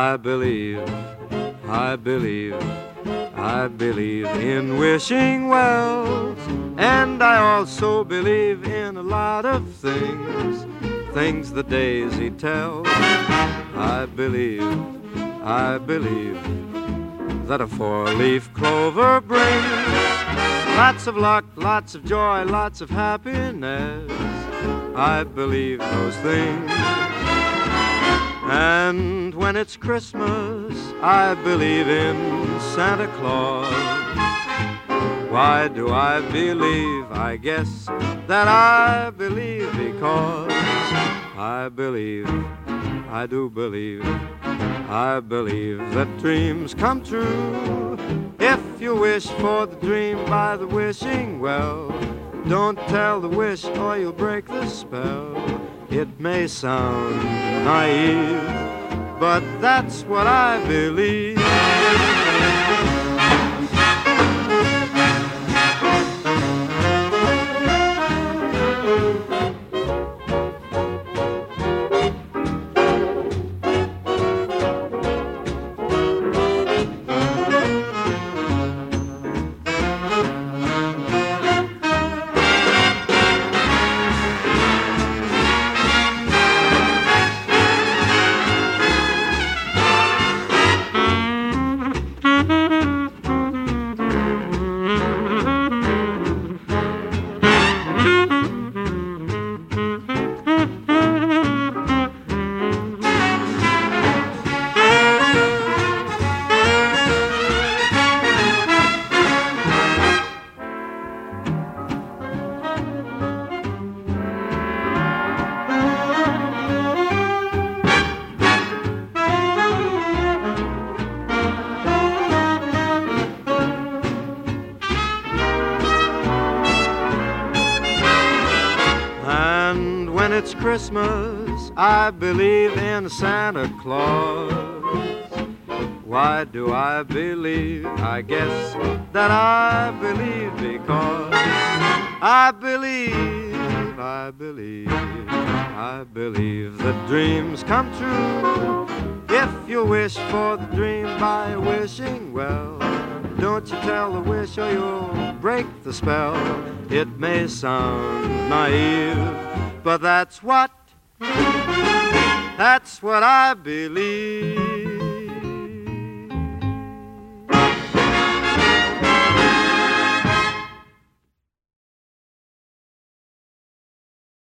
I believe, I believe, I believe in wishing wells, and I also believe in a lot of things, things the daisy tells. I believe that a four-leaf clover brings lots of luck, lots of joy, lots of happiness. I believe those things. And when it's Christmas, I believe in Santa Claus. Why do I believe? I guess that I believe because I believe, I do believe, I believe that dreams come true. If you wish for the dream by the wishing well, don't tell the wish or you'll break the spell. It may sound naive, but that's what I believe. When it's Christmas, I believe in Santa Claus. Why do I believe? I guess that I believe because I believe, I believe, I believe that dreams come true. If you wish for the dream by wishing well, don't you tell the wish or you'll break the spell. It may sound naive, but that's what I believe.